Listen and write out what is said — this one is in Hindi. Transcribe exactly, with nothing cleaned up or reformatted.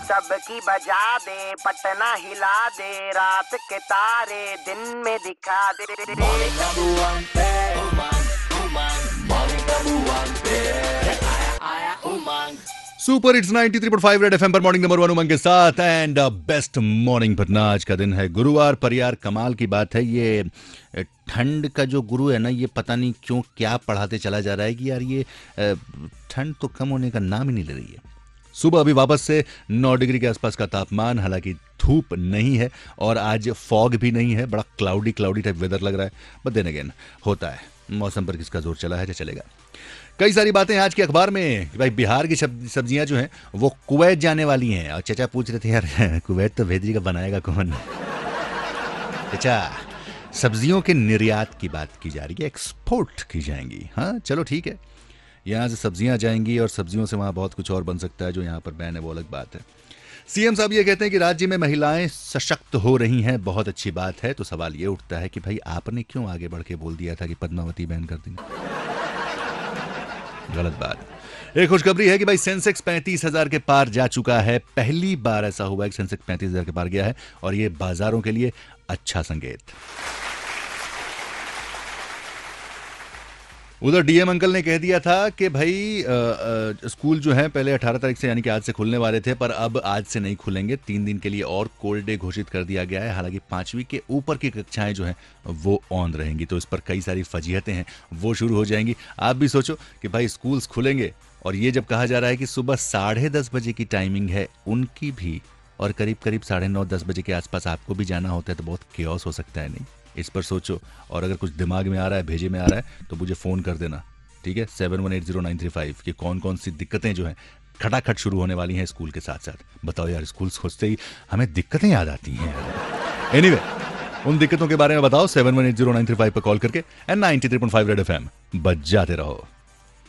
सबकी बजा दे, पटना हिला दे, रात के तारे दिन में दिखा दे। Monica Buante, Umang, Umang, Monica Buante, आया आया Umang. Super hits ninety three point five red FM पर मॉर्निंग नंबर वन उमंग के साथ एंड बेस्ट मॉर्निंग पटना। आज का दिन है गुरुवार पर यार कमाल की बात है, ये ठंड का जो गुरु है ना, ये पता नहीं क्यों क्या पढ़ाते चला जा रहा है कि यार ये ठंड तो कम होने का नाम ही नहीं ले रही है। सुबह अभी वापस से नौ डिग्री के आसपास का तापमान, हालांकि धूप नहीं है और आज फॉग भी नहीं है, बड़ा क्लाउडी क्लाउडी टाइप वेदर लग रहा है। बट देन अगेन होता है, मौसम पर किसका जोर चला है जो चलेगा। कई सारी बातें आज के अखबार में कि भाई बिहार की सब्जियां जो हैं वो कुवैत जाने वाली हैं। और चचा पूछ रहे थे यार कुवैत तो भेजिएगा, बनाएगा कौन? चचा सब्जियों के निर्यात की बात की जा रही है, एक्सपोर्ट की जाएंगी। हाँ चलो ठीक है, यहाँ से सब्जियां जाएंगी और सब्जियों से वहाँ बहुत कुछ और बन सकता है, जो यहाँ पर बैन है वो अलग बात है। सीएम साहब ये कहते हैं कि राज्य में महिलाएं सशक्त हो रही हैं, बहुत अच्छी बात है। तो सवाल ये उठता है कि भाई आपने क्यों आगे बढ़ के बोल दिया था कि पद्मावती बैन कर देंगे? गलत बात। एक खुशखबरी है कि भाई सेंसेक्स पैंतीस हजार के पार जा चुका है। पहली बार ऐसा हुआ है कि सेंसेक्स पैंतीस हजार के पार गया है और ये बाजारों के लिए अच्छा संकेत। उधर डीएम अंकल ने कह दिया था कि भाई आ, आ, स्कूल जो है पहले अठारह तारीख से यानी कि आज से खुलने वाले थे, पर अब आज से नहीं खुलेंगे। तीन दिन के लिए और कोल्ड डे घोषित कर दिया गया है। हालांकि पांचवी के ऊपर की कक्षाएं जो हैं वो ऑन रहेंगी, तो इस पर कई सारी फजीहतें हैं वो शुरू हो जाएंगी। आप भी सोचो कि भाई स्कूल्स खुलेंगे और ये जब कहा जा रहा है कि सुबह साढ़े दस बजे की टाइमिंग है उनकी भी, और करीब करीब साढ़े नौ दस बजे के आसपास आपको भी जाना होता है, तो बहुत केओस हो सकता है। नहीं, इस पर सोचो और अगर कुछ दिमाग में आ रहा है, भेजे में आ रहा है, तो मुझे फ़ोन कर देना, ठीक है, seven one eight zero nine three five कि कौन कौन सी दिक्कतें जो हैं खटाखट शुरू होने वाली हैं स्कूल के साथ साथ। बताओ यार, स्कूल सोचते ही हमें दिक्कतें याद आती हैं। एनीवे उन दिक्कतों के बारे में बताओ seven one eight zero nine three five पर कॉल करके। And ninety three point five red FM बजाते रहो।